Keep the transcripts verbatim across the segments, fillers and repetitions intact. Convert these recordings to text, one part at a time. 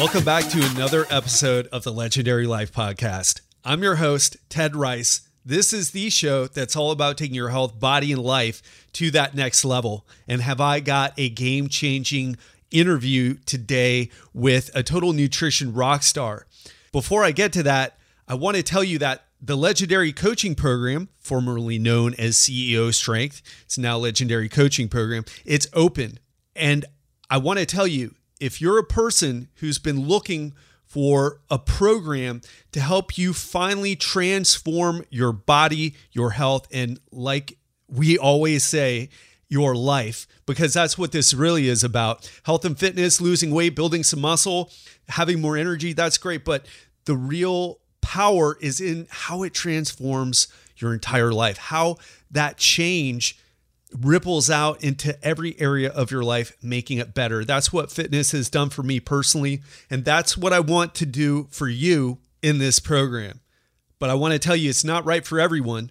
Welcome back to another episode of the Legendary Life Podcast. I'm your host, Ted Rice. This is the show that's all about taking your health, body, and life to that next level. And have I got a game-changing interview today with a total nutrition rock star. Before I get to that, I want to tell you that the Legendary Coaching Program, formerly known as C E O Strength, it's now Legendary Coaching Program, it's open. And I want to tell you, if you're a person who's been looking for a program to help you finally transform your body, your health, and like we always say, your life, because that's what this really is about. Health and fitness, losing weight, building some muscle, having more energy, that's great. But the real power is in how it transforms your entire life, how that change ripples out into every area of your life, making it better. That's what fitness has done for me personally. And that's what I want to do for you in this program. But I want to tell you, it's not right for everyone.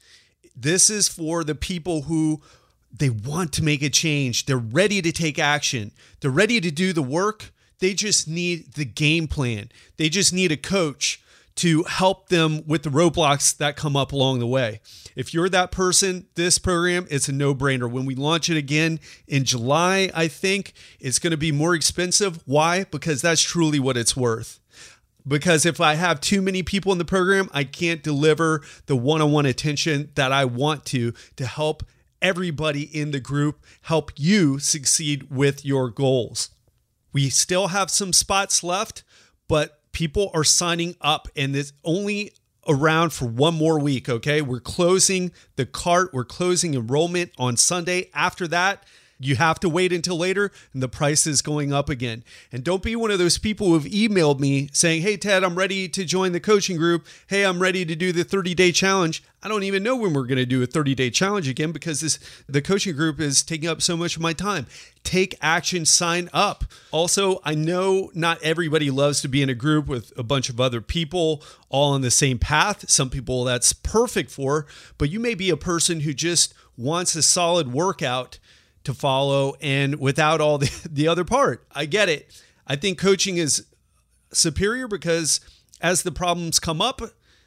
This is for the people who they want to make a change. They're ready to take action. They're ready to do the work. They just need the game plan. They just need a coach to help them with the roadblocks that come up along the way. If you're that person, this program, it's a no-brainer. When we launch it again in July, I think it's going to be more expensive. Why? Because that's truly what it's worth. Because if I have too many people in the program, I can't deliver the one-on-one attention that I want to, to help everybody in the group, help you succeed with your goals. We still have some spots left, but people are signing up and it's only around for one more week, okay? We're closing the cart. We're closing enrollment on Sunday. After that, you have to wait until later and the price is going up again. And don't be one of those people who have emailed me saying, hey, Ted, I'm ready to join the coaching group. Hey, I'm ready to do the thirty-day challenge. I don't even know when we're going to do a thirty-day challenge again because this the coaching group is taking up so much of my time. Take action, sign up. Also, I know not everybody loves to be in a group with a bunch of other people all on the same path. Some people that's perfect for, but you may be a person who just wants a solid workout to follow and without all the, the other part. I get it. I think coaching is superior because as the problems come up,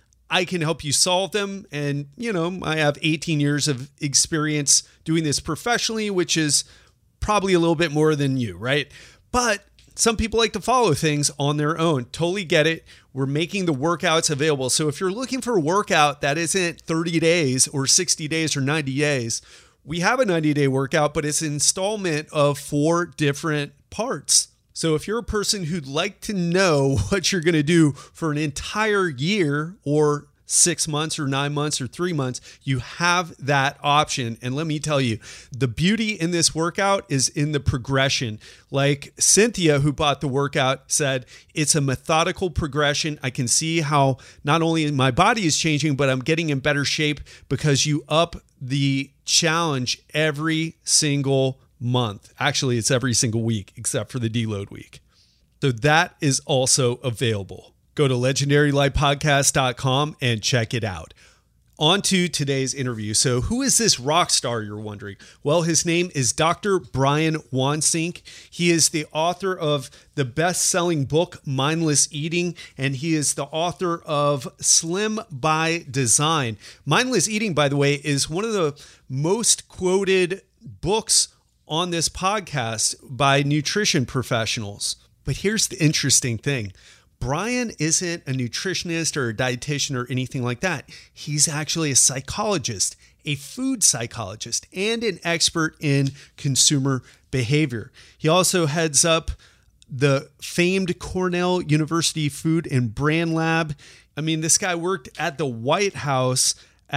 I can help you solve them. And, you know, I have eighteen years of experience doing this professionally, which is probably a little bit more than you, right? But some people like to follow things on their own. Totally get it. We're making the workouts available. So if you're looking for a workout that isn't thirty days or sixty days or ninety days, we have a ninety-day workout, but it's an installment of four different parts. So if you're a person who'd like to know what you're going to do for an entire year or six months or nine months or three months, you have that option. And let me tell you, the beauty in this workout is in the progression. Like Cynthia, who bought the workout, said, it's a methodical progression. I can see how not only my body is changing, but I'm getting in better shape because you up the challenge every single month. Actually, it's every single week except for the deload week. So that is also available. Go to legendary life podcast dot com and check it out. On to today's interview. So who is this rock star, you're wondering? Well, his name is Doctor Brian Wansink. He is the author of the best-selling book, Mindless Eating, and he is the author of Slim by Design. Mindless Eating, by the way, is one of the most quoted books on this podcast by nutrition professionals. But here's the interesting thing. Brian isn't a nutritionist or a dietitian or anything like that. He's actually a psychologist, a food psychologist, and an expert in consumer behavior. He also heads up the famed Cornell University Food and Brand Lab. I mean, this guy worked at the White House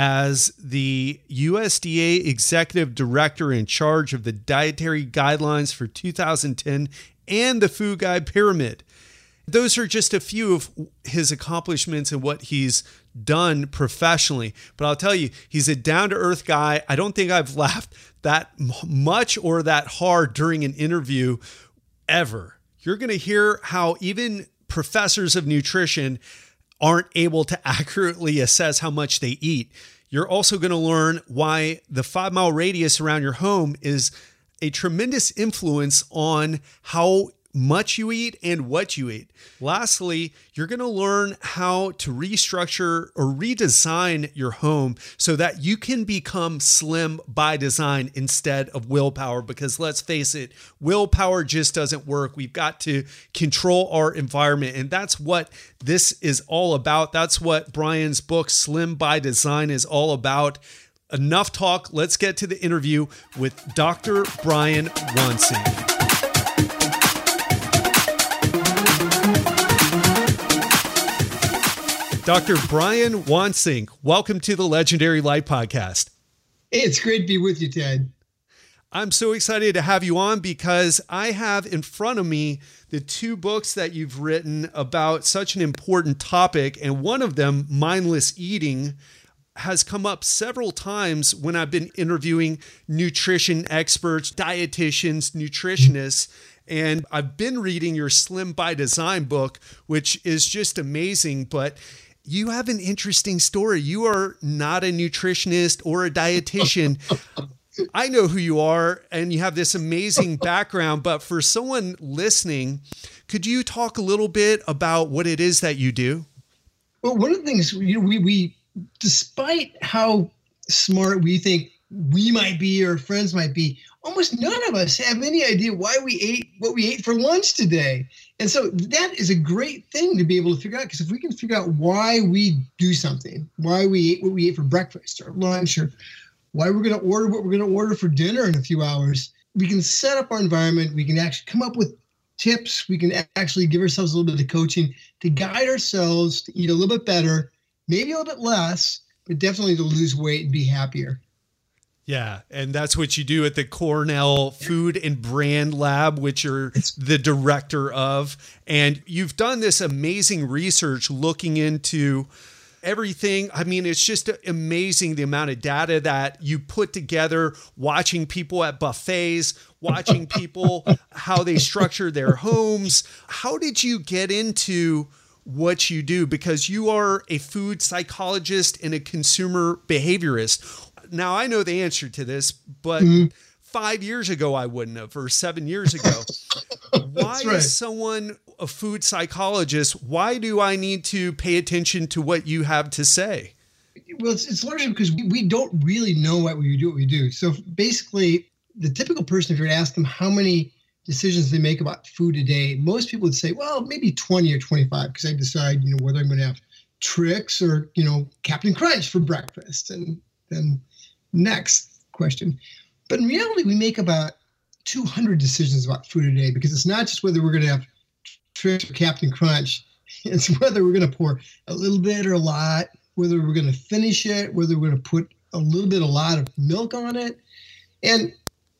as the U S D A executive director in charge of the dietary guidelines for two thousand ten and the Food Guide Pyramid. Those are just a few of his accomplishments and what he's done professionally. But I'll tell you, he's a down-to-earth guy. I don't think I've laughed that much or that hard during an interview ever. You're going to hear how even professors of nutrition aren't able to accurately assess how much they eat. You're also going to learn why the five-mile radius around your home is a tremendous influence on how much you eat and what you eat. Lastly, you're going to learn how to restructure or redesign your home so that you can become slim by design instead of willpower. Because let's face it, willpower just doesn't work. We've got to control our environment. And that's what this is all about. That's what Brian's book, Slim by Design, is all about. Enough talk. Let's get to the interview with Doctor Brian Wansink. Doctor Brian Wansink, welcome to the Legendary Life Podcast. It's great to be with you, Ted. I'm so excited to have you on because I have in front of me the two books that you've written about such an important topic, and one of them, Mindless Eating, has come up several times when I've been interviewing nutrition experts, dietitians, nutritionists. And I've been reading your Slim by Design book, which is just amazing. But you have an interesting story. You are not a nutritionist or a dietitian. I know who you are, and you have this amazing background. But for someone listening, could you talk a little bit about what it is that you do? Well, one of the things, you know, we, we despite how smart we think we might be or friends might be, almost none of us have any idea why we ate what we ate for lunch today. And so that is a great thing to be able to figure out, because if we can figure out why we do something, why we ate what we ate for breakfast or lunch, or why we're going to order what we're going to order for dinner in a few hours, we can set up our environment. We can actually come up with tips. We can actually give ourselves a little bit of coaching to guide ourselves to eat a little bit better, maybe a little bit less, but definitely to lose weight and be happier. Yeah, and that's what you do at the Cornell Food and Brand Lab, which you're the director of. And you've done this amazing research looking into everything. I mean, it's just amazing the amount of data that you put together, watching people at buffets, watching people, how they structure their homes. How did you get into what you do? Because you are a food psychologist and a consumer behaviorist. Now, I know the answer to this, but mm-hmm. five years ago, I wouldn't have, or seven years ago. Why right. is someone a food psychologist? Why do I need to pay attention to what you have to say? Well, it's, it's largely because we, we don't really know why we do what we do. So basically, the typical person, if you were to ask them how many decisions they make about food a day, most people would say, well, maybe twenty or twenty-five, because I decide, you know, whether I'm going to have Trix or, you know, Captain Crunch for breakfast. And then next question. But in reality, we make about two hundred decisions about food a day, because it's not just whether we're going to have Trix or Captain Crunch. It's whether we're going to pour a little bit or a lot, whether we're going to finish it, whether we're going to put a little bit, a lot of milk on it. And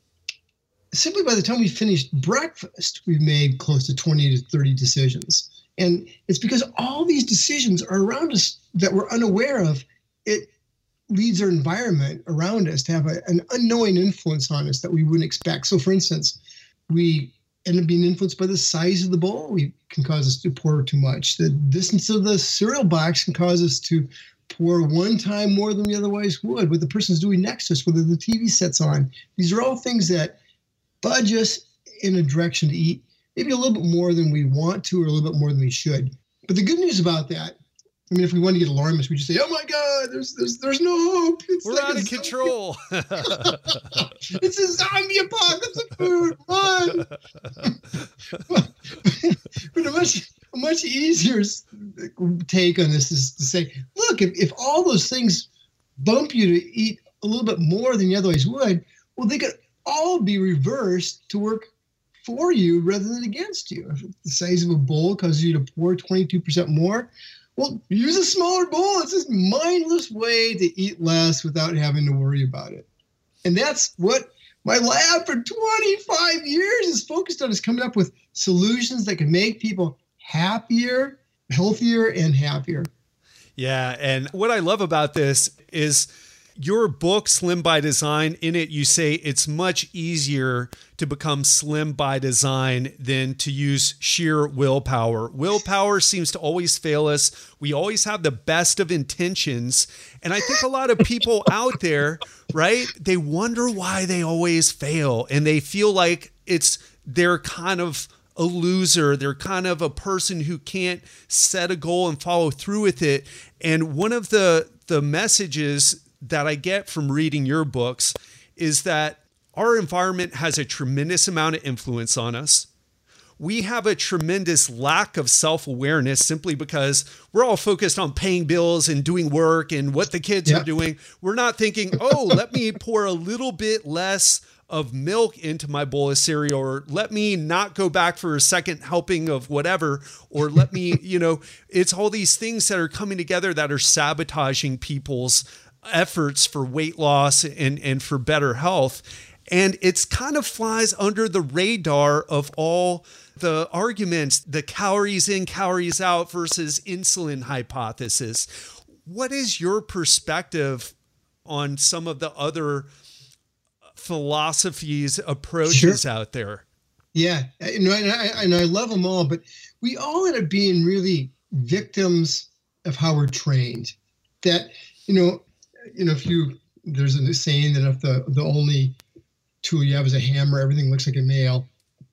simply by the time we finished breakfast, we've made close to twenty to thirty decisions. And it's because all these decisions are around us that we're unaware of. It leads our environment around us to have a, an unknowing influence on us that we wouldn't expect. So for instance, we end up being influenced by the size of the bowl. We can cause us to pour too much. The distance of the cereal box can cause us to pour one time more than we otherwise would. What the person's doing next to us, whether the T V set's on. These are all things that budge us in a direction to eat maybe a little bit more than we want to, or a little bit more than we should. But the good news about that, I mean, if we want to get alarmist, we just say, "Oh my God, there's there's the's no hope. It's We're like out of control. It's a zombie apocalypse of food. Run!" But a much a much easier take on this is to say, look, if, if all those things bump you to eat a little bit more than you otherwise would, well, they could all be reversed to work for you rather than against you. If the size of a bowl causes you to pour twenty-two percent more, well, use a smaller bowl. It's this mindless way to eat less without having to worry about it. And that's what my lab for twenty-five years is focused on, is coming up with solutions that can make people happier, healthier, and happier. Yeah. And what I love about this is your book, Slim by Design. In it, you say it's much easier to become slim by design than to use sheer willpower. Willpower seems to always fail us. We always have the best of intentions. And I think a lot of people out there, right, they wonder why they always fail. And they feel like it's their kind of a loser. They're kind of a person who can't set a goal and follow through with it. And one of the, the messages that I get from reading your books is that our environment has a tremendous amount of influence on us. We have a tremendous lack of self-awareness simply because we're all focused on paying bills and doing work and what the kids Yep. are doing. We're not thinking, oh, let me pour a little bit less of milk into my bowl of cereal, or let me not go back for a second helping of whatever, or let me, you know, it's all these things that are coming together that are sabotaging people's efforts for weight loss and, and for better health. And it's kind of flies under the radar of all the arguments, the calories in, calories out versus insulin hypothesis. What is your perspective on some of the other philosophies, approaches Sure. out there? Yeah, and I, and I, and I love them all, but we all end up being really victims of how we're trained. That, you know, you know, if you, there's a saying that if the, the only tool you have is a hammer, everything looks like a nail.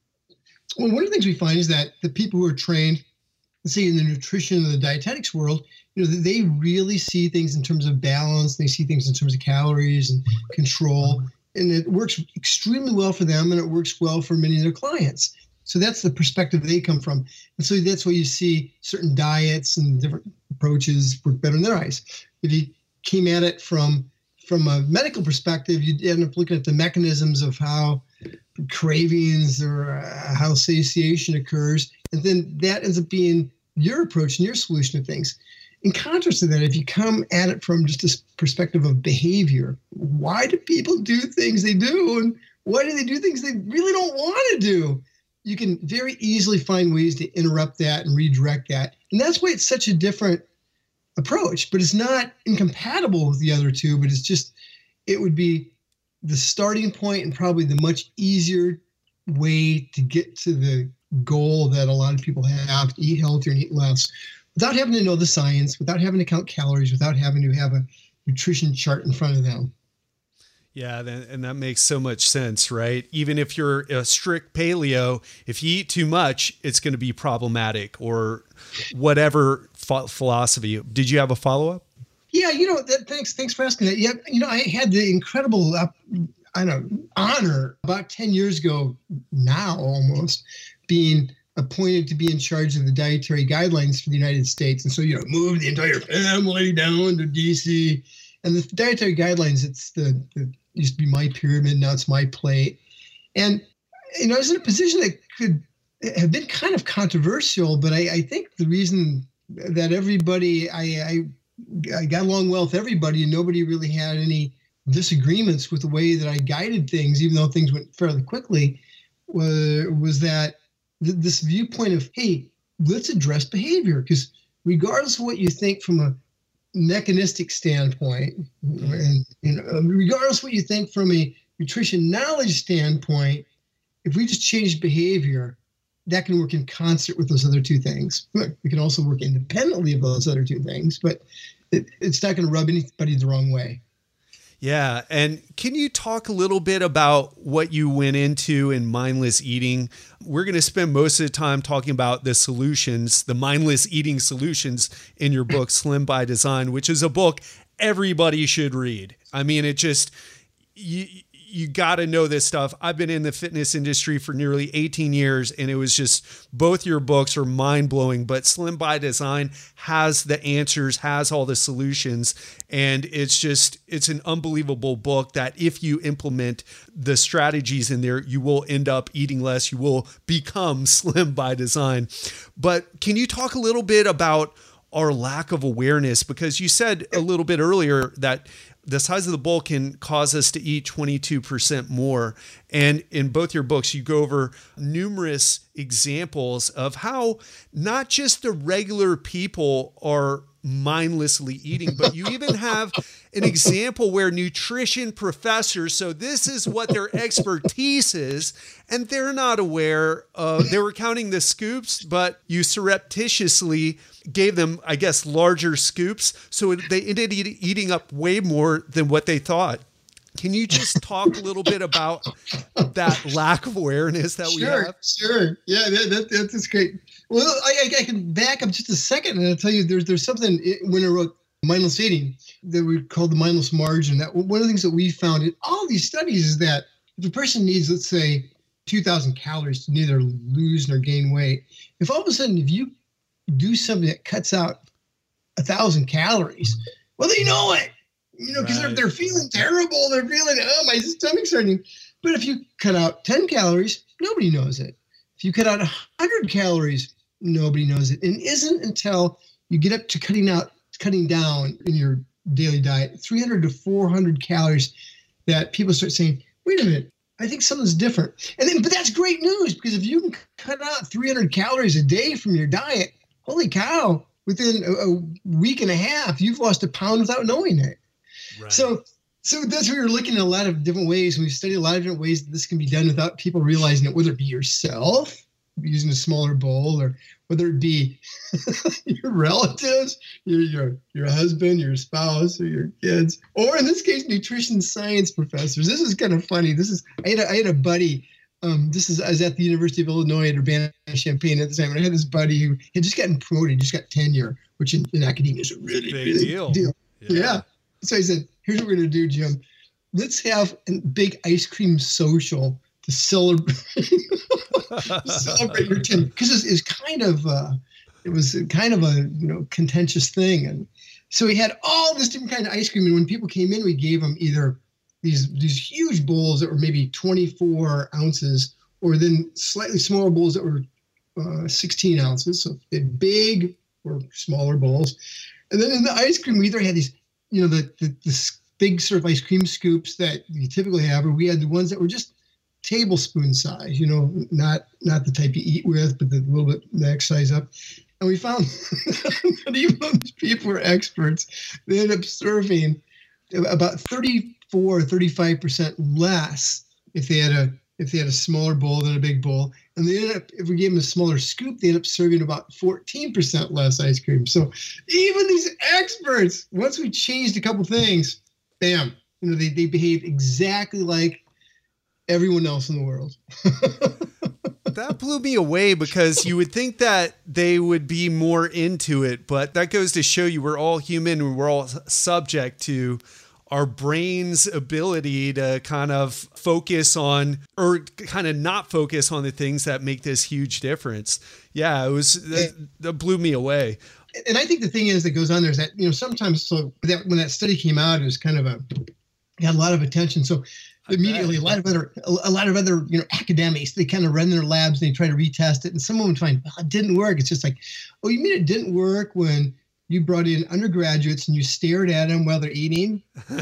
Well, one of the things we find is that the people who are trained, let's say in the nutrition and the dietetics world, you know, they really see things in terms of balance. They see things in terms of calories and control, and it works extremely well for them, and it works well for many of their clients. So that's the perspective they come from. And so that's why you see certain diets and different approaches work better in their eyes. If you came at it from from a medical perspective, you'd end up looking at the mechanisms of how cravings or uh, how satiation occurs. And then that ends up being your approach and your solution to things. In contrast to that, if you come at it from just this perspective of behavior, why do people do things they do? And why do they do things they really don't want to do? You can very easily find ways to interrupt that and redirect that. And that's why it's such a different approach, but it's not incompatible with the other two, but it's just, it would be the starting point and probably the much easier way to get to the goal that a lot of people have, to eat healthier and eat less, without having to know the science, without having to count calories, without having to have a nutrition chart in front of them. Yeah, and that makes so much sense, right? Even if you're a strict paleo, if you eat too much, it's going to be problematic, or whatever ph- philosophy. Did you have a follow-up? Yeah, you know, that, thanks thanks for asking that. Yeah, you know, I had the incredible, uh, I don't know, honor about ten years ago now almost, being appointed to be in charge of the dietary guidelines for the United States. And so, you know, moved the entire family down to D C. And the dietary guidelines, it's the, the used to be my pyramid, now it's my plate. And, you know, I was in a position that could have been kind of controversial, but I, I think the reason that everybody, I, I, I got along well with everybody and nobody really had any disagreements with the way that I guided things, even though things went fairly quickly, was, was that th- this viewpoint of, hey, let's address behavior. Because regardless of what you think from a mechanistic standpoint, and you know, regardless of what you think from a nutrition knowledge standpoint, if we just change behavior, that can work in concert with those other two things. We can also work independently of those other two things, but it, it's not going to rub anybody the wrong way. Yeah. And can you talk a little bit about what you went into in mindless eating? We're going to spend most of the time talking about the solutions, the mindless eating solutions in your book, Slim by Design, which is a book everybody should read. I mean, it just, you, you got to know this stuff. I've been in the fitness industry for nearly eighteen years, and it was just, both your books are mind blowing, but Slim by Design has the answers, has all the solutions. And it's just, it's an unbelievable book that if you implement the strategies in there, you will end up eating less. You will become slim by design. But can you talk a little bit about our lack of awareness? Because you said a little bit earlier that the size of the bowl can cause us to eat twenty-two percent more. And in both your books, you go over numerous examples of how not just the regular people are mindlessly eating, but you even have an example where nutrition professors, so this is what their expertise is, and they're not aware of, they were counting the scoops, but you surreptitiously gave them, I guess, larger scoops. So they ended eating up way more than what they thought. Can you just talk a little bit about that lack of awareness that we sure, have? Sure. Yeah, that, that, that's great. Well, I, I can back up just a second and I'll tell you there's there's something when I wrote mindless eating that we called the mindless margin. That one of the things that we found in all these studies is that if a person needs, let's say, two thousand calories to neither lose nor gain weight, if all of a sudden if you do something that cuts out a thousand calories, well, they know it, you know, because right. they're, they're feeling terrible. They're feeling, oh, my stomach's hurting. But if you cut out ten calories, nobody knows it. If you cut out one hundred calories, nobody knows it. And it isn't until you get up to cutting out, cutting down in your daily diet, three hundred to four hundred calories, that people start saying, wait a minute, I think something's different. And then, but that's great news, because if you can cut out three hundred calories a day from your diet, holy cow, within a, a week and a half, you've lost a pound without knowing it. Right. So, so that's where we're looking at a lot of different ways. We've studied a lot of different ways that this can be done without people realizing it, whether it be yourself using a smaller bowl, or whether it be your relatives, your, your, your husband, your spouse, or your kids, or in this case, nutrition science professors. This is kind of funny. This is, I had a, I had a buddy, um, this is, I was at the University of Illinois at Urbana-Champaign at the time, and I had this buddy who had just gotten promoted, just got tenure, which in, in academia is a really big big deal. deal. Yeah. yeah. So I said, here's what we're going to do, Jim. Let's have a big ice cream social to celebrate, celebrate your tenure. Because it's, it's kind of, uh, it was kind of a, you know, contentious thing. And so we had all this different kind of ice cream. And when people came in, we gave them either these, these huge bowls that were maybe twenty-four ounces, or then slightly smaller bowls that were uh, sixteen ounces. So big or smaller bowls. And then in the ice cream, we either had these, you know, the, the, the big sort of ice cream scoops that you typically have, or we had the ones that were just tablespoon size, you know, not not the type you eat with, but the little bit next size up. And we found that even though these people were experts, they ended up serving about thirty-four, thirty-five percent less if they had a if they had a smaller bowl than a big bowl. And they ended up, if we gave them a smaller scoop, they ended up serving about fourteen percent less ice cream. So even these experts, once we changed a couple things, bam, you know, they, they behaved exactly like everyone else in the world. That blew me away, because you would think that they would be more into it, but that goes to show you we're all human and we're all subject to our brain's ability to kind of focus on, or kind of not focus on, the things that make this huge difference. Yeah, it was, that, that blew me away. And I think the thing is that goes on there is that, you know, sometimes, so that when that study came out, it was kind of a, it had a lot of attention. So immediately a lot of other, a lot of other, you know, academics, they kind of run their labs and they try to retest it. And some of them find, well, it didn't work. It's just like, oh, you mean it didn't work when you brought in undergraduates and you stared at them while they're eating?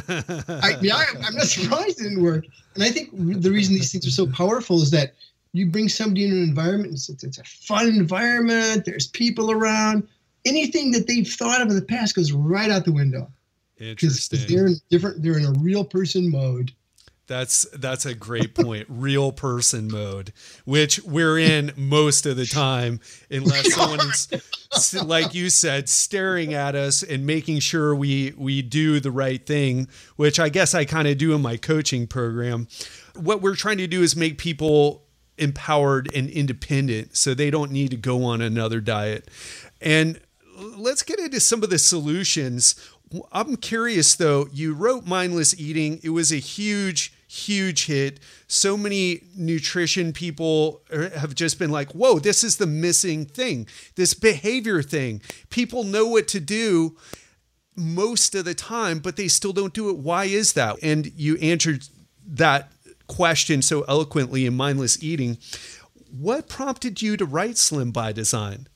I, yeah, I, I'm not surprised it didn't work. And I think the reason these things are so powerful is that you bring somebody in an environment, it's, it's a fun environment, there's people around, anything that they've thought of in the past goes right out the window. Interesting. Because they're in different, they're in a real person mode. That's that's a great point. Real person mode, which we're in most of the time, unless someone's, like you said, staring at us and making sure we we do the right thing, which I guess I kind of do in my coaching program. What we're trying to do is make people empowered and independent so they don't need to go on another diet. And let's get into some of the solutions. I'm curious, though, you wrote Mindless Eating. It was a huge, huge hit. So many nutrition people have just been like, whoa, this is the missing thing, this behavior thing. People know what to do most of the time, but they still don't do it. Why is that? And you answered that question so eloquently in Mindless Eating. What prompted you to write Slim by Design?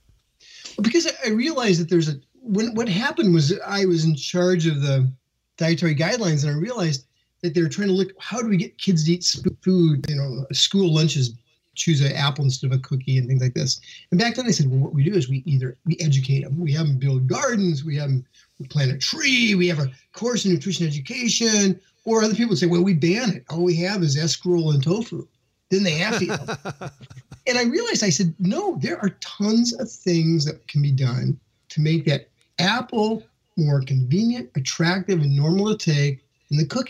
Because I realized that there's a, when what happened was I was in charge of the dietary guidelines, and I realized that they were trying to look, how do we get kids to eat food, you know, school lunches, choose an apple instead of a cookie and things like this. And back then I said, well, what we do is we either, we educate them. We have them build gardens. We have them we plant a tree. We have a course in nutrition education. Or other people would say, well, we ban it. All we have is escarole and tofu. Then they have to eat them. And I realized, I said, no, there are tons of things that can be done to make that apple more convenient, attractive, and normal to take, and the cookie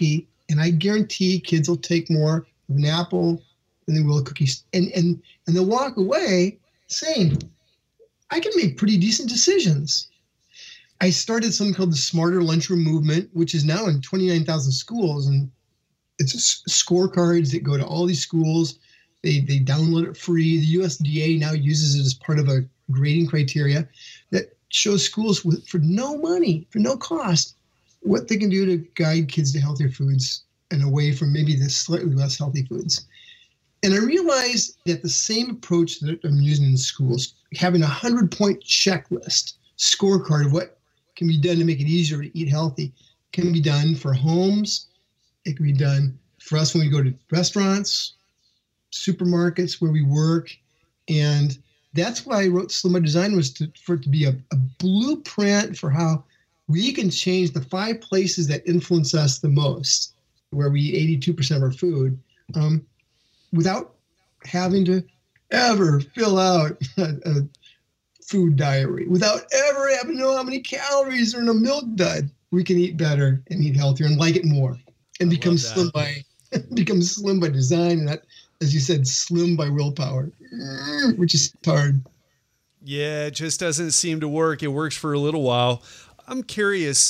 And I guarantee kids will take more of an apple than they will cookies. And, and, and they'll walk away saying, I can make pretty decent decisions. I started something called the Smarter Lunchroom Movement, which is now in twenty-nine thousand schools. And it's scorecards that go to all these schools. They, they download it free. The U S D A now uses it as part of a grading criteria that shows schools with, for no money, for no cost, what they can do to guide kids to healthier foods and away from maybe the slightly less healthy foods. And I realized that the same approach that I'm using in schools, having a hundred-point checklist, scorecard of what can be done to make it easier to eat healthy, can be done for homes. It can be done for us when we go to restaurants, supermarkets, where we work. And that's why I wrote Slim by Design, was to, for it to be a, a blueprint for how we can change the five places that influence us the most, where we eat eighty-two percent of our food, um, without having to ever fill out a, a food diary, without ever having to know how many calories are in a milk dud. We can eat better and eat healthier and like it more, and I become slim by become slim by design, and not, as you said, slim by willpower, which is hard. Yeah, it just doesn't seem to work. It works for a little while. I'm curious,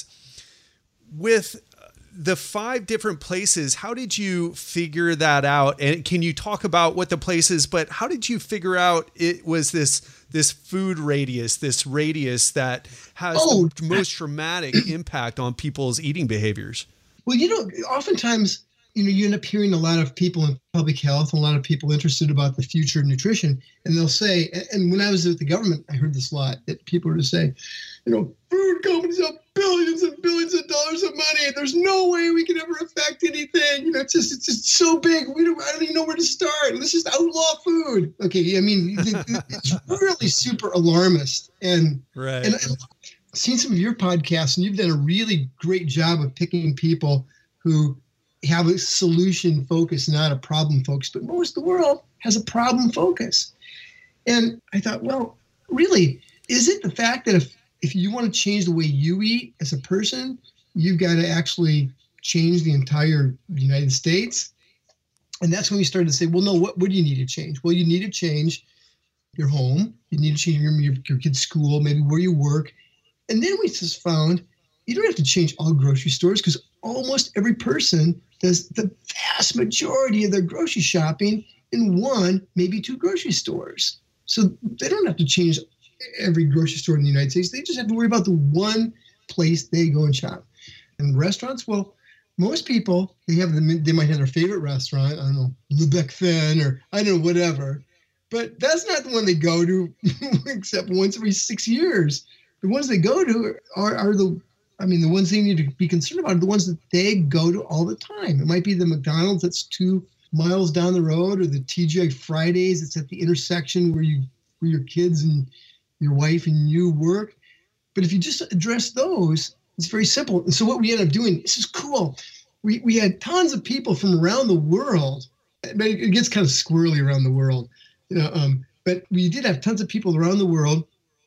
with the five different places, how did you figure that out? And can you talk about what the places, but how did you figure out it was this this food radius, this radius that has oh. the most dramatic impact on people's eating behaviors? Well, you know, oftentimes, you know, you end up hearing a lot of people in public health, and a lot of people interested about the future of nutrition. And they'll say, and when I was with the government, I heard this a lot, that people were to say, you know, food companies have billions and billions of dollars of money. There's no way we can ever affect anything. You know, it's just, it's just so big. We don't, I don't even know where to start. Let's just outlaw food. Okay. I mean, it's really super alarmist. And, right. and I've seen some of your podcasts, and you've done a really great job of picking people who have a solution focus, not a problem focus. But most of the world has a problem focus. And I thought, well, really, is it the fact that if, if you want to change the way you eat as a person, you've got to actually change the entire United States? And that's when we started to say, well, no, what, what do you need to change? Well, you need to change your home. You need to change your, your, your kid's school, maybe where you work. And then we just found you don't have to change all grocery stores, because almost every person does the vast majority of their grocery shopping in one, maybe two grocery stores. So they don't have to change every grocery store in the United States. They just have to worry about the one place they go and shop. And restaurants, well, most people, they have them, they might have their favorite restaurant, I don't know, Le Bec Fin, or I don't know, whatever. But that's not the one they go to except once every six years. The ones they go to are, are the, I mean, the ones they need to be concerned about are the ones that they go to all the time. It might be the McDonald's that's two miles down the road, or the T G I Fridays that's at the intersection where you, where your kids and your wife and you work. But if you just address those, it's very simple. And so what we ended up doing, this is cool. We we had tons of people from around the world, but it gets kind of squirrely around the world, you know. Um, but we did have tons of people around the world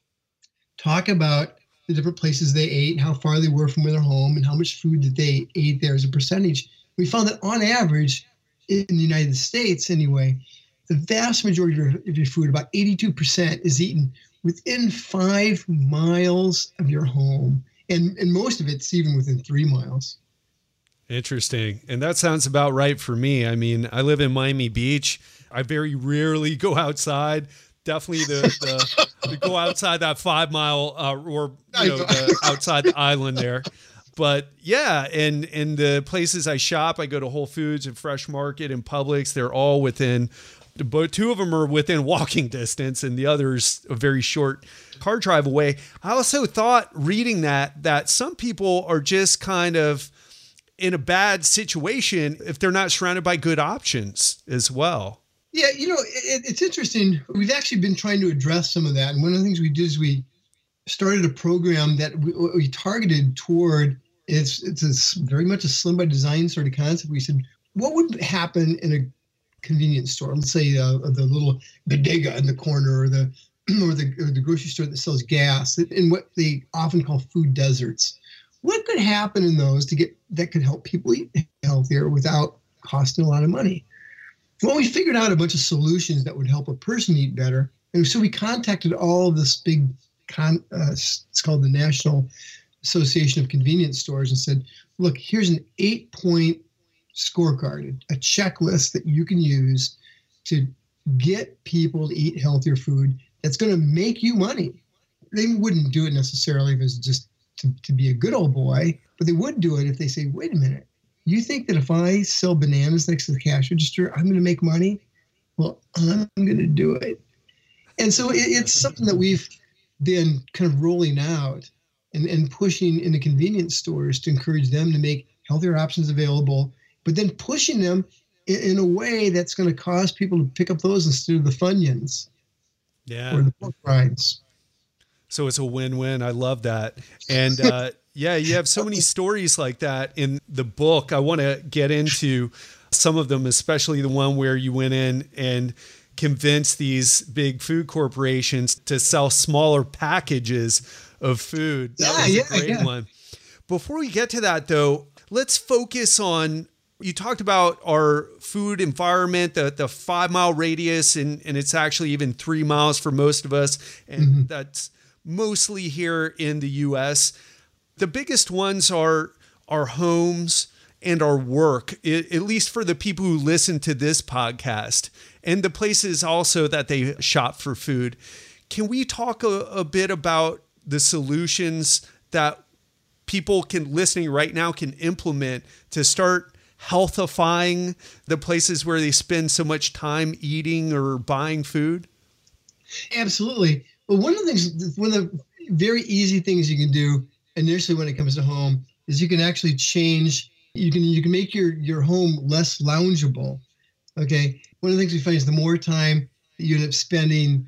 talk about the different places they ate, how far they were from their home, and how much food that they ate there as a percentage. We found that on average, in the United States anyway, the vast majority of your food, about eighty-two percent, is eaten within five miles of your home. And, and most of it's even within three miles. Interesting. And that sounds about right for me. I mean, I live in Miami Beach. I very rarely go outside. Definitely the, the, the go outside that five mile uh, or you know the, outside the island there. But yeah, and and the places I shop, I go to Whole Foods and Fresh Market and Publix. They're all within, but two of them are within walking distance, and the other's a very short car drive away. I also thought reading that that some people are just kind of in a bad situation if they're not surrounded by good options as well. Yeah, you know, it, it's interesting. We've actually been trying to address some of that. And one of the things we did is we started a program that we, we targeted toward, it's, it's a, very much a Slim by Design sort of concept. We said, what would happen in a convenience store? Let's say uh, the little bodega in the corner, or the or the, or the grocery store that sells gas, in what they often call food deserts. What could happen in those to get that could help people eat healthier without costing a lot of money. Well, we figured out a bunch of solutions that would help a person eat better. And so we contacted all this big, con, uh, it's called the National Association of Convenience Stores, and said, look, here's an eight-point scorecard, a checklist that you can use to get people to eat healthier food that's going to make you money. They wouldn't do it necessarily if it's just to, to be a good old boy, but they would do it if they say, wait a minute, you think that if I sell bananas next to the cash register, I'm going to make money? Well, I'm going to do it. And so it, it's something that we've been kind of rolling out and, and pushing into convenience stores to encourage them to make healthier options available, but then pushing them in, in a way that's going to cause people to pick up those instead of the Funyuns. Yeah. Or the pork rinds. So it's a win-win. I love that. And uh, yeah, you have so many stories like that in the book. I want to get into some of them, especially the one where you went in and convinced these big food corporations to sell smaller packages of food. That yeah, was yeah, a great yeah. one. Before we get to that, though, let's focus on, you talked about our food environment, the, the five mile radius, and, and it's actually even three miles for most of us. And mm-hmm. that's mostly here in the U S. The biggest ones are our homes and our work, it, at least for the people who listen to this podcast, and the places also that they shop for food. Can we talk a, a bit about the solutions that people can listening right now can implement to start healthifying the places where they spend so much time eating or buying food? Absolutely. Well, one of the things, one of the very easy things you can do initially when it comes to home is you can actually change, you can you can make your, your home less loungeable. Okay. One of the things we find is the more time that you end up spending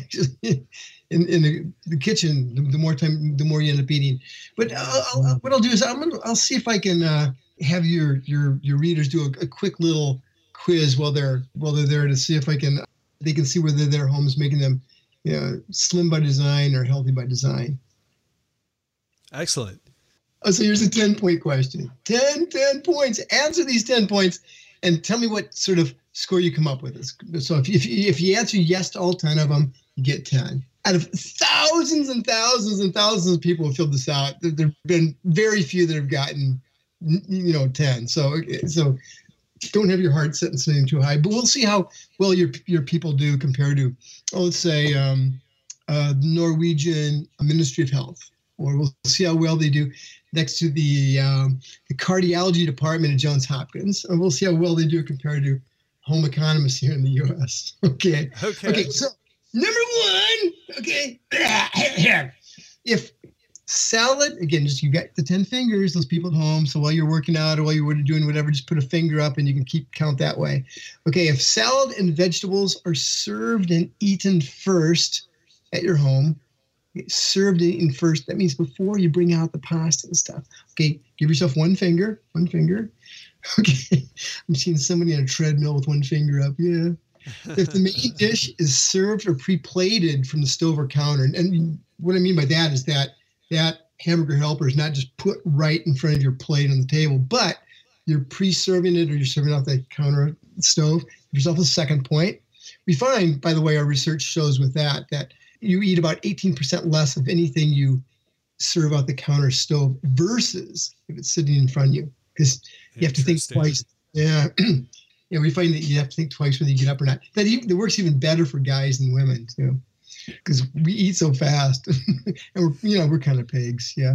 in, in the, the kitchen, the, the more time, the more you end up eating. But I'll, I'll, what I'll do is I'm gonna, I'll see if I can uh, have your your your readers do a, a quick little quiz while they're while they're there to see if I can they can see whether their home's making them, you know, slim by design or healthy by design. Excellent. Oh, so here's a ten point question. ten, ten points. Answer these ten points and tell me what sort of score you come up with. So if you, if you, if you answer yes to all ten of them, you get ten. Out of thousands and thousands and thousands of people who filled this out, there have been very few that have gotten, you know, ten. So, so don't have your heart set and setting too high, but we'll see how well your your people do compared to, oh, let's say, um, uh, Norwegian Ministry of Health, or we'll see how well they do next to the um, the cardiology department at Johns Hopkins, and we'll see how well they do compared to home economists here in the U S. Okay. Okay. Okay. So number one. Okay. If salad, again, just you got the ten fingers, those people at home. So while you're working out or while you're doing whatever, just put a finger up and you can keep count that way. Okay. If salad and vegetables are served and eaten first at your home, served and eaten first, that means before you bring out the pasta and stuff. Okay. Give yourself one finger, one finger. Okay. I'm seeing somebody on a treadmill with one finger up. Yeah. If the main dish is served or pre-plated from the stove or counter, and, and what I mean by that is that that hamburger helper is not just put right in front of your plate on the table, but you're pre-serving it or you're serving off the counter stove. Give yourself a second point. We find, by the way, our research shows with that, that you eat about eighteen percent less of anything you serve out the counter stove versus if it's sitting in front of you. Because you have to think twice. Yeah. Yeah, we find that you have to think twice whether you get up or not. That, even, that works even better for guys than women, too. Because we eat so fast. And we're, you know, we're kind of pigs. Yeah.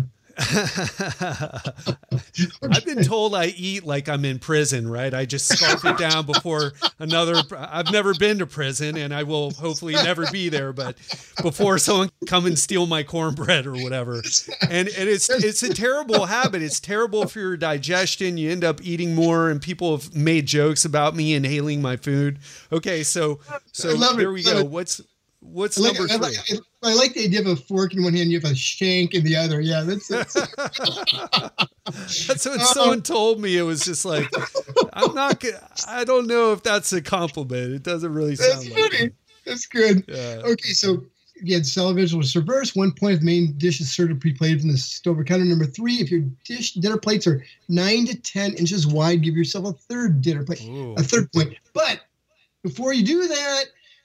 I've been told I eat like I'm in prison, right? I just scarf it down before another. I've never been to prison, and I will hopefully never be there. But before someone come and steal my cornbread or whatever, and and it's it's a terrible habit. It's terrible for your digestion. You end up eating more, and people have made jokes about me inhaling my food. Okay, so so there we go. What's What's like, number I three? like, I like the idea of a fork in one hand, you have a shank in the other. Yeah, that's that's, that's what someone told me. It was just like, I'm not. I don't know if that's a compliment. It doesn't really sound that's like funny. it. That's good. Yeah. Okay, so if you had salad vegetables reverse, one point if the main dish is served pre-plated from the stove or counter. Number three, if your dish dinner plates are nine to ten inches wide, give yourself a third dinner plate, Ooh. a third point. But before you do that,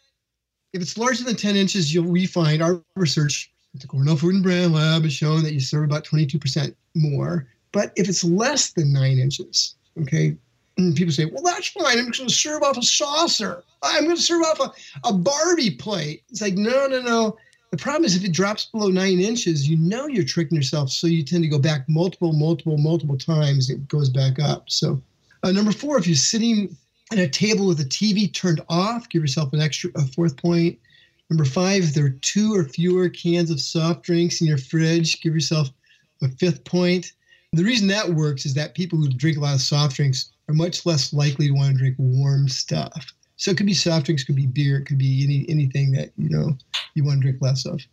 if it's larger than ten inches, you'll we find our research at the Cornell Food and Brand Lab has shown that you serve about twenty-two percent more. But if it's less than nine inches, okay, and people say, well, that's fine. I'm just going to serve off a saucer. I'm going to serve off a, a Barbie plate. It's like, no, no, no. The problem is if it drops below nine inches, you know you're tricking yourself. So you tend to go back multiple, multiple, multiple times. It goes back up. So uh, number four, if you're sitting at a table with the T V turned off, give yourself an extra a fourth point. Number five, if there are two or fewer cans of soft drinks in your fridge, give yourself a fifth point. The reason that works is that people who drink a lot of soft drinks are much less likely to want to drink warm stuff. So it could be soft drinks, could be beer, it could be any anything that, you know, you want to drink less of.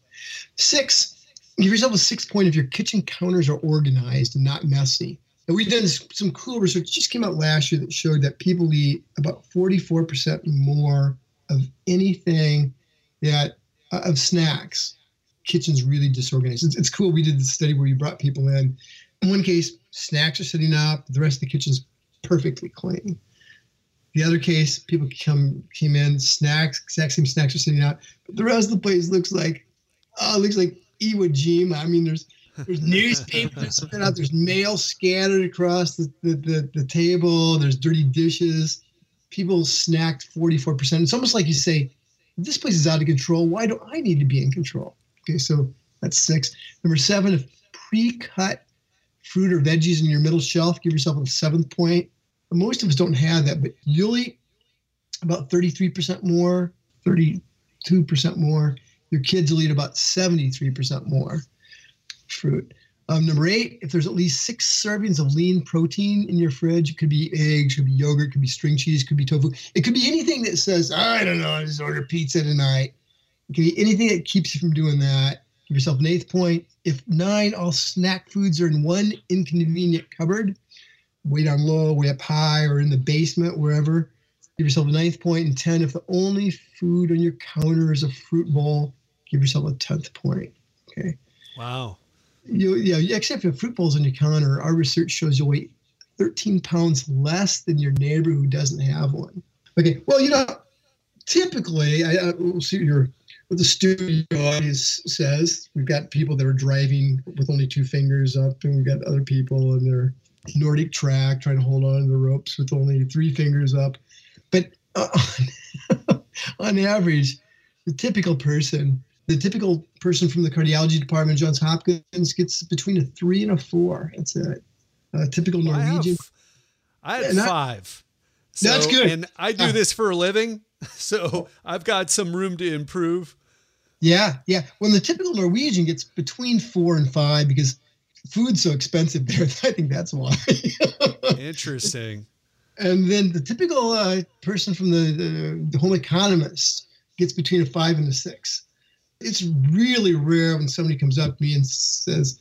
Six, give yourself a six point if your kitchen counters are organized and not messy. And we've done some cool research, it just came out last year that showed that people eat about forty-four percent more of anything that, uh, of snacks. Kitchen's really disorganized. It's, it's cool. We did this study where we brought people in. In one case, snacks are sitting up. The rest of the kitchen's perfectly clean. The other case, people come came in, snacks, exact same snacks are sitting out, but the rest of the place looks like, oh, it looks like Iwo Jima. I mean, there's there's newspapers sitting out, there's mail scattered across the, the, the, the table, there's dirty dishes. People snacked forty-four percent. It's almost like you say, this place is out of control. Why do I need to be in control? Okay, so that's six. Number seven, if pre-cut fruit or veggies in your middle shelf, give yourself a seventh point. Most of us don't have that, but you'll eat about thirty-three percent more, thirty-two percent more. Your kids will eat about seventy-three percent more fruit. Um, number eight, if there's at least six servings of lean protein in your fridge, it could be eggs, could be yogurt, could be string cheese, could be tofu. It could be anything that says, I don't know, I just order pizza tonight. It could be anything that keeps you from doing that. Give yourself an eighth point. If nine, all snack foods are in one inconvenient cupboard, way down low, way up high, or in the basement, wherever, give yourself a ninth point. And ten, if the only food on your counter is a fruit bowl, give yourself a tenth point. Okay. Wow. You, yeah, except if fruit bowls on your counter, our research shows you'll weigh thirteen pounds less than your neighbor who doesn't have one. Okay. Well, you know, typically, I, I we'll see your what the studio audience says. We've got people that are driving with only two fingers up, and we've got other people in their Nordic track trying to hold on to the ropes with only three fingers up. But uh, on average, the typical person, the typical person from the cardiology department, Johns Hopkins, gets between a three and a four. That's it. A typical Norwegian. I, have, I had I, five. So, that's good. And I do this for a living, so I've got some room to improve. Yeah, yeah. Well, the typical Norwegian gets between four and five because food's so expensive there. I think that's why. Interesting. And then the typical uh, person from the, the, the home economist gets between a five and a six. It's really rare when somebody comes up to me and says,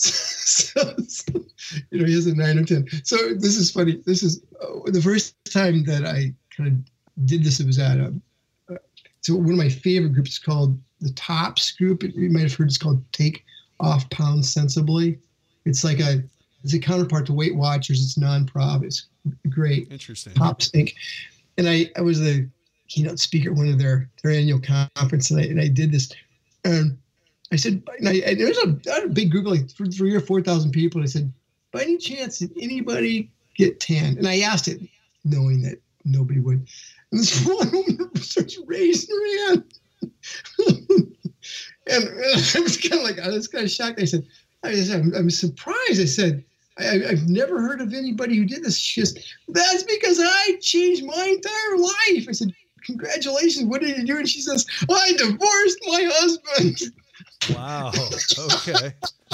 says you know, he has a nine or ten. So this is funny. This is uh, the first time that I kind of did this. It was at a, uh, so one of my favorite groups is called the TOPS group. You might have heard it's called Take Off Pounds Sensibly. It's like a, it's a counterpart to Weight Watchers. It's non-profit. It's great. Interesting. TOPS Incorporated. And I, I was the keynote speaker at one of their, their annual conference, and I, and I did this. And I said, and I, and there was a, I had a big group, like three or four thousand people. And I said, by any chance, did anybody get tan? And I asked it, knowing that nobody would. And this one woman starts raising her hand. and, and I was kind of like, I was kind of shocked. I said, I said, I'm, I'm surprised. I said, I, I've never heard of anybody who did this. She goes, that's because I changed my entire life. I said, congratulations. What did you do? And she says, I divorced my husband. Wow. Okay.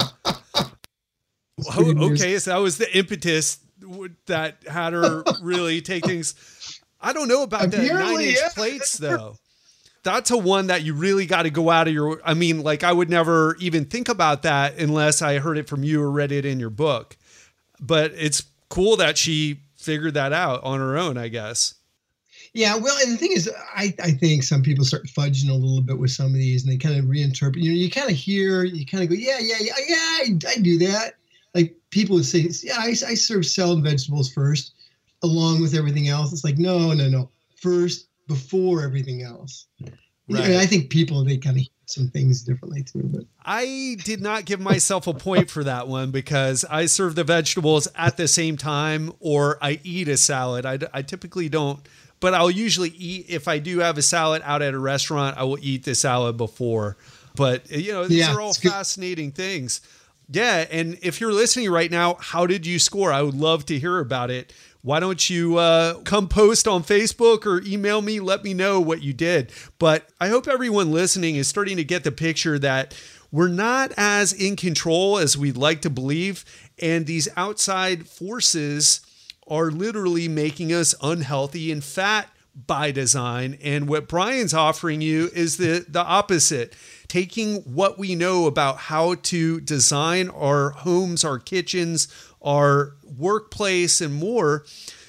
Well, okay. So that was the impetus that had her really take things. I don't know about the nine inch yeah. plates though. That's a one that you really got to go out of your, I mean, like I would never even think about that unless I heard it from you or read it in your book, but it's cool that she figured that out on her own, I guess. Yeah, well, and the thing is, I, I think some people start fudging a little bit with some of these, and they kind of reinterpret. You know, you kind of hear, you kind of go, yeah, yeah, yeah, yeah, I, I do that. Like people would say, yeah, I, I serve salad and vegetables first, along with everything else. It's like, no, no, no, first before everything else. Right. And I think people, they kind of hear some things differently too. But I did not give myself a point for that one because I serve the vegetables at the same time, or I eat a salad. I, I typically don't. But I'll usually eat, if I do have a salad out at a restaurant, I will eat the salad before. But, you know, these yeah, are all fascinating good. things. Yeah. And if you're listening right now, how did you score? I would love to hear about it. Why don't you uh, come post on Facebook or email me? Let me know what you did. But I hope everyone listening is starting to get the picture that we're not as in control as we'd like to believe. And these outside forces are literally making us unhealthy and fat by design. And what Brian's offering you is the, the opposite, taking what we know about how to design our homes, our kitchens, our workplace, and more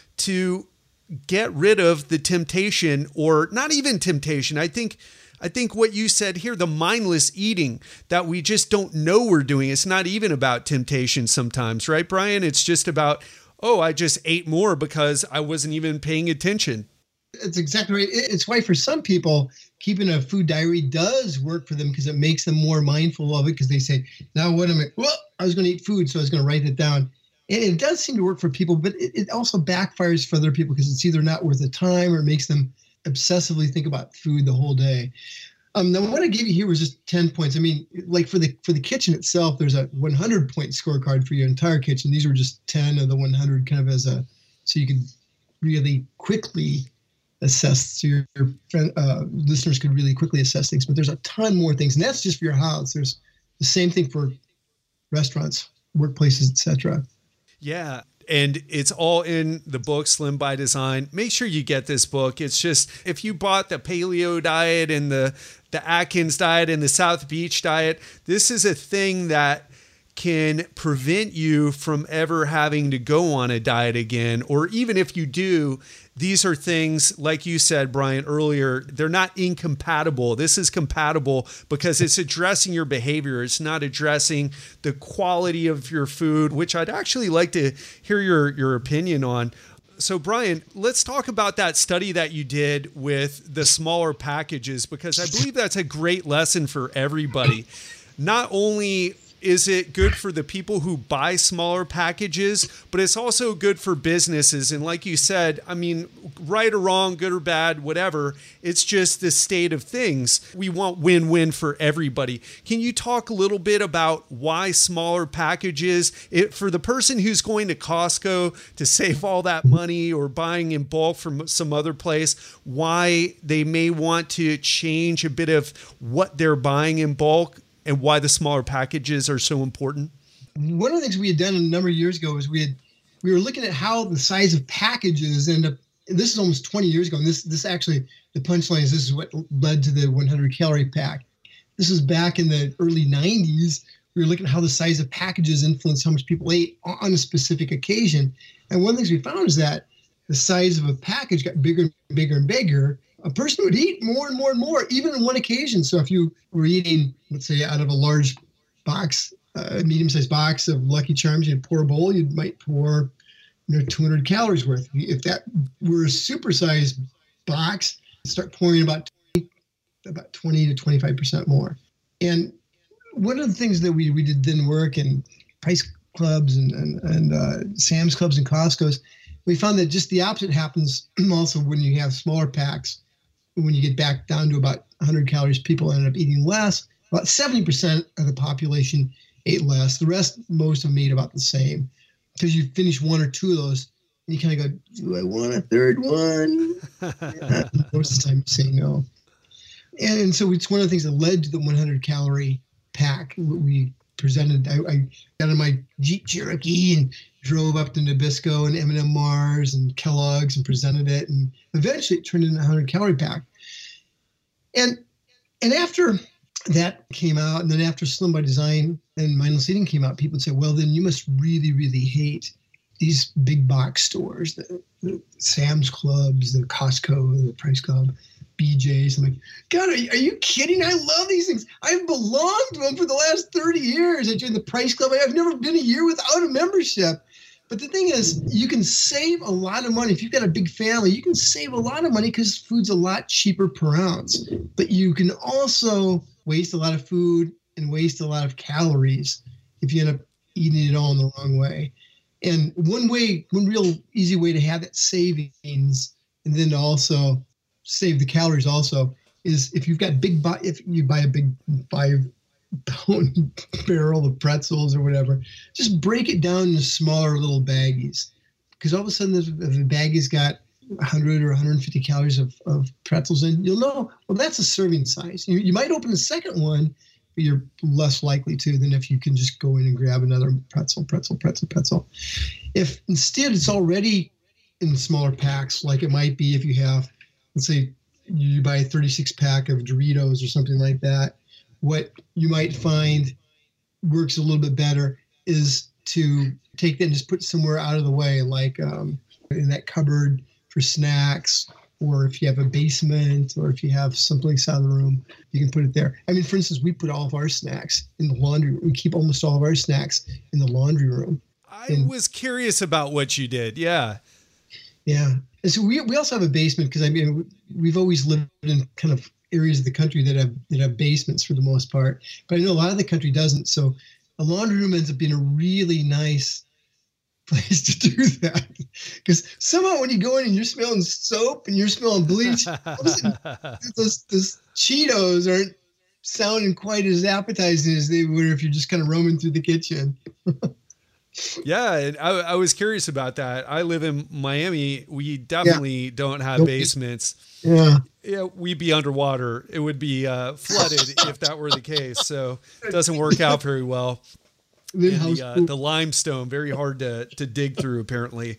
to get rid of the temptation, or not even temptation. I think I think what you said here, the mindless eating that we just don't know we're doing. It's not even about temptation sometimes, right, Brian? It's just about, oh, I just ate more because I wasn't even paying attention. It's exactly right. It's why for some people, keeping a food diary does work for them because it makes them more mindful of it, because they say, now what am I, well, I was going to eat food, so I was going to write it down. And it does seem to work for people, but it, it also backfires for other people because it's either not worth the time or it makes them obsessively think about food the whole day. Um, now, what I gave you here was just ten points. I mean, like for the for the kitchen itself, there's a one hundred point scorecard for your entire kitchen. These were just ten of the one hundred, kind of as a, so you could really quickly assess, so your, your friend, uh, listeners could really quickly assess things. But there's a ton more things, and that's just for your house. There's the same thing for restaurants, workplaces, et cetera. Yeah. And it's all in the book, Slim by Design. Make sure you get this book. It's just, if you bought the paleo diet and the, the Atkins diet and the South Beach diet, this is a thing that can prevent you from ever having to go on a diet again. Or even if you do, these are things, like you said, Brian, earlier, they're not incompatible. This is compatible because it's addressing your behavior. It's not addressing the quality of your food, which I'd actually like to hear your, your opinion on. So, Brian, let's talk about that study that you did with the smaller packages, because I believe that's a great lesson for everybody. Not only is it good for the people who buy smaller packages, but it's also good for businesses. And like you said, I mean, right or wrong, good or bad, whatever, it's just the state of things. We want win-win for everybody. Can you talk a little bit about why smaller packages, it, for the person who's going to Costco to save all that money or buying in bulk from some other place, why they may want to change a bit of what they're buying in bulk, and why the smaller packages are so important? One of the things we had done a number of years ago was we had we were looking at how the size of packages end up. This is almost twenty years ago, and this this actually, the punchline is this is what led to the one hundred calorie pack. This was back in the early nineties. We were looking at how the size of packages influenced how much people ate on a specific occasion. And one of the things we found is that the size of a package got bigger and bigger and bigger. A person would eat more and more and more, even on one occasion. So if you were eating, let's say, out of a large box, a uh, medium-sized box of Lucky Charms, you'd pour a bowl, you might pour, you know, two hundred calories worth. If that were a supersized box, start pouring about about twenty to twenty-five percent more. And one of the things that we, we did didn't work in Price Clubs and, and, and uh, Sam's Clubs and Costco's, we found that just the opposite happens also when you have smaller packs. When you get back down to about one hundred calories, people ended up eating less. About seventy percent of the population ate less. The rest, most of them ate about the same. Because you finish one or two of those, and you kind of go, do I want a third one? Yeah, most of the time you say no. And, and so it's one of the things that led to the one hundred calorie pack. We presented, I, I got in my Jeep Cherokee and drove up to Nabisco and M and M Mars and Kellogg's and presented it. And eventually it turned into a one hundred calorie pack. And and after that came out, and then after Slim by Design and Mindless Eating came out, people would say, well, then you must really, really hate these big box stores, the, the Sam's Clubs, the Costco, the Price Club, B J's. I'm like, God, are, are you kidding? I love these things. I've belonged to them for the last thirty years. I joined the Price Club. I've never been a year without a membership. But the thing is, you can save a lot of money. If you've got a big family, you can save a lot of money because food's a lot cheaper per ounce. But you can also waste a lot of food and waste a lot of calories if you end up eating it all in the wrong way. And one way, one real easy way to have that savings and then to also save the calories also is if you've got big, buy, if you buy a big five pound barrel of pretzels or whatever, just break it down into smaller little baggies. Because all of a sudden, if a baggie's got one hundred or one hundred fifty calories of, of pretzels in, you'll know, well, that's a serving size. You, you might open a second one, but you're less likely to than if you can just go in and grab another pretzel, pretzel, pretzel, pretzel. If instead it's already in smaller packs, like it might be if you have, let's say you buy a thirty-six pack of Doritos or something like that, what you might find works a little bit better is to take that and just put it somewhere out of the way, like um, in that cupboard for snacks, or if you have a basement, or if you have someplace out of the room, you can put it there. I mean, for instance, we put all of our snacks in the laundry room. We keep almost all of our snacks in the laundry room. I and, was curious about what you did. Yeah. Yeah. And so we we also have a basement because, I mean, we've always lived in kind of areas of the country that have that have basements for the most part. But I know a lot of the country doesn't. So a laundry room ends up being a really nice place to do that. Because somehow when you go in and you're smelling soap and you're smelling bleach, those, those Cheetos aren't sounding quite as appetizing as they would if you're just kind of roaming through the kitchen. Yeah, and I, I was curious about that. I live in Miami. We definitely yeah. don't have nope. basements. Yeah. Yeah, we'd be underwater. It would be uh, flooded if that were the case. So it doesn't work out very well. And the, uh, the limestone, very hard to, to dig through, apparently.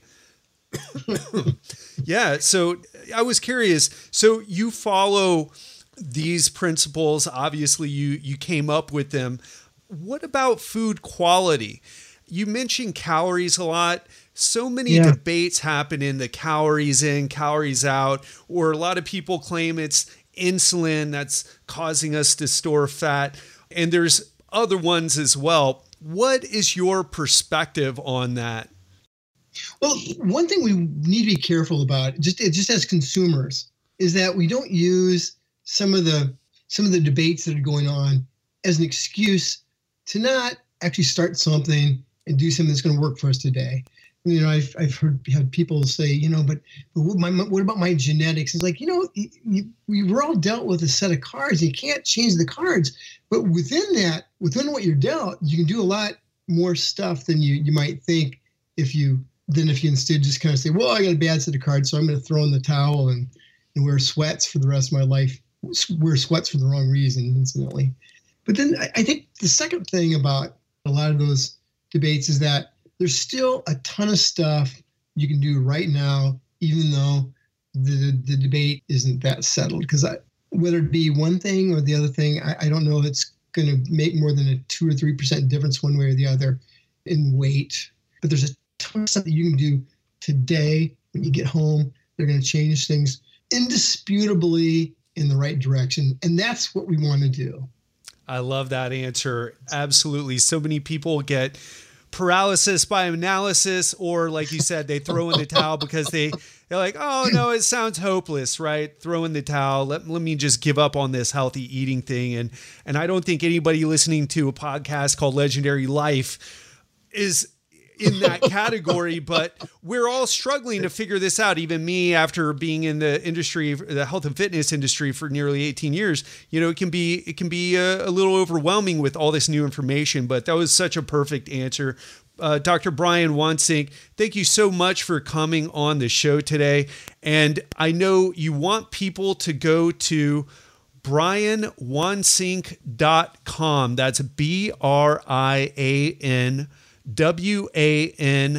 Yeah, so I was curious. So you follow these principles. Obviously, you you came up with them. What about food quality? You mentioned calories a lot. So many yeah. debates happen in the calories in, calories out, or a lot of people claim it's insulin that's causing us to store fat. And there's other ones as well. What is your perspective on that? Well, one thing we need to be careful about, just just as consumers, is that we don't use some of the some of the debates that are going on as an excuse to not actually start something and do something that's going to work for us today. You know, I've I've heard had people say, you know, but, but what, my, what about my genetics? It's like, you know, you, you, we were all dealt with a set of cards. You can't change the cards, but within that, within what you're dealt, you can do a lot more stuff than you you might think if you than if you instead just kind of say, well, I got a bad set of cards, so I'm going to throw in the towel and, and wear sweats for the rest of my life. Wear sweats for the wrong reason, incidentally. But then I, I think the second thing about a lot of those debates is that there's still a ton of stuff you can do right now, even though the the debate isn't that settled. Because whether it be one thing or the other thing, I, I don't know if it's going to make more than a two or three percent difference one way or the other in weight. But there's a ton of stuff that you can do today when you get home. They're going to change things indisputably in the right direction. And that's what we want to do. I love that answer. Absolutely. So many people get paralysis by analysis, or like you said, they throw in the towel because they, they're like, oh no, it sounds hopeless, right? Throw in the towel. Let, let me just give up on this healthy eating thing. And, and I don't think anybody listening to a podcast called Legendary Life is in that category, but we're all struggling to figure this out. Even me, after being in the industry, the health and fitness industry for nearly eighteen years, you know, it can be, it can be a, a little overwhelming with all this new information, but that was such a perfect answer. Uh, Doctor Brian Wansink, thank you so much for coming on the show today. And I know you want people to go to brian wansink dot com. That's B R I A N W A N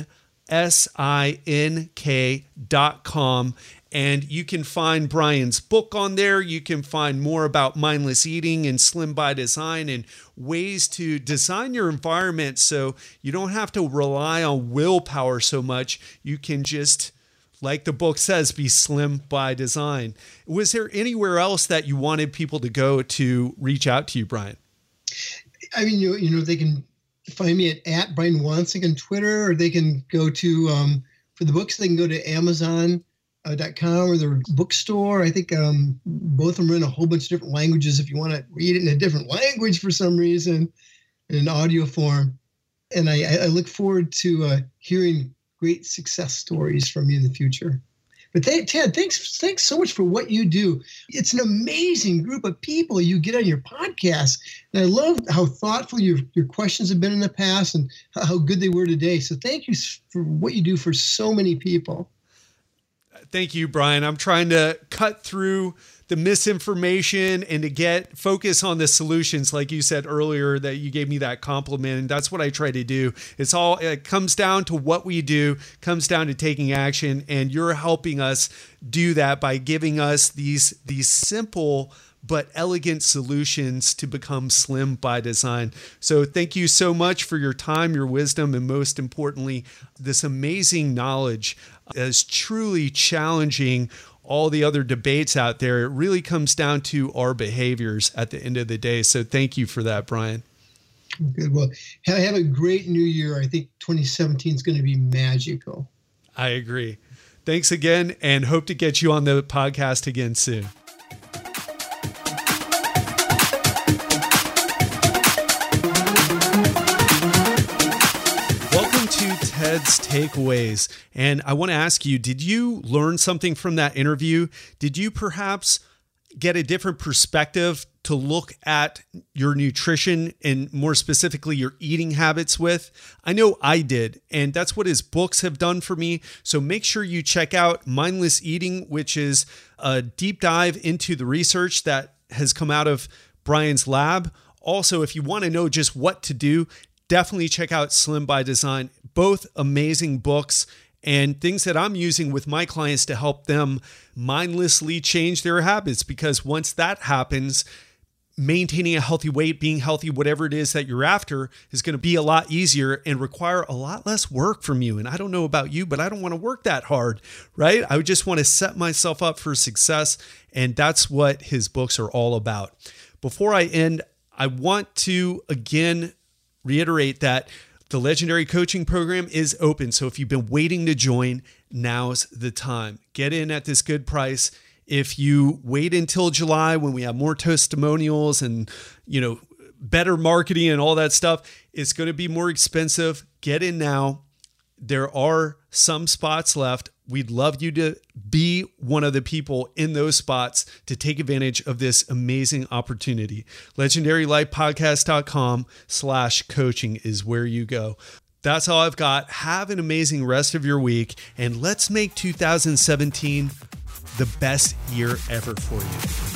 S I N K dot com. And you can find Brian's book on there. You can find more about mindless eating and Slim by Design and ways to design your environment so you don't have to rely on willpower so much. You can just, like the book says, be slim by design. Was there anywhere else that you wanted people to go to reach out to you, Brian? I mean, you, you know, they can find me at, at Brian Wansink on Twitter, or they can go to, um, for the books, they can go to Amazon dot com or their bookstore. I think um, both of them are in a whole bunch of different languages if you want to read it in a different language for some reason, in an audio form. And I, I look forward to uh, hearing great success stories from you in the future. But th- Ted, thanks, thanks so much for what you do. It's an amazing group of people you get on your podcast. And I love how thoughtful your, your questions have been in the past and how good they were today. So thank you for what you do for so many people. Thank you, Brian. I'm trying to cut through the misinformation and to get focus on the solutions, like you said earlier, that you gave me that compliment. And that's what I try to do. It's all, it comes down to what we do, comes down to taking action. And you're helping us do that by giving us these, these simple but elegant solutions to become slim by design. So thank you so much for your time, your wisdom, and most importantly, this amazing knowledge is truly challenging all the other debates out there. It really comes down to our behaviors at the end of the day. So thank you for that, Brian. Good. Well, have a great new year. I think twenty seventeen is going to be magical. I agree. Thanks again, and hope to get you on the podcast again soon. Ted's Takeaways. And I want to ask you, did you learn something from that interview? Did you perhaps get a different perspective to look at your nutrition and more specifically your eating habits with? I know I did, and that's what his books have done for me. So make sure you check out Mindless Eating, which is a deep dive into the research that has come out of Brian's lab. Also, if you want to know just what to do, definitely check out Slim by Design. Both amazing books and things that I'm using with my clients to help them mindlessly change their habits. Because once that happens, maintaining a healthy weight, being healthy, whatever it is that you're after, is going to be a lot easier and require a lot less work from you. And I don't know about you, but I don't want to work that hard, right? I just want to set myself up for success. And that's what his books are all about. Before I end, I want to again reiterate that the Legendary Coaching Program is open. So if you've been waiting to join, now's the time. Get in at this good price. If you wait until July when we have more testimonials and, you know, better marketing and all that stuff, it's going to be more expensive. Get in now. There are some spots left. We'd love you to be one of the people in those spots to take advantage of this amazing opportunity. legendary life podcast dot com slash coaching is where you go. That's all I've got. Have an amazing rest of your week, and let's make two thousand seventeen the best year ever for you.